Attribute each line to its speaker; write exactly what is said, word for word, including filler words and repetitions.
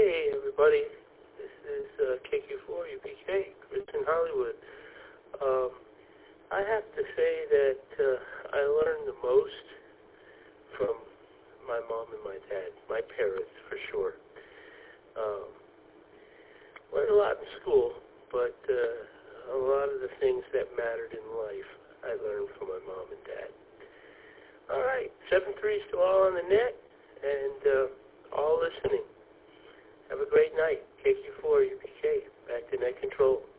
Speaker 1: Hey, everybody. This is uh, K Q four U P K, Chris in Hollywood. Um, I have to say that uh, I learned the most from my mom and my dad, my parents, for sure. Um, learned a lot in school, but uh, a lot of the things that mattered in life I learned from my mom and dad. All right, seven threes to all on the net and uh, all listening. Have a great night. K Q four U P K, back to net control.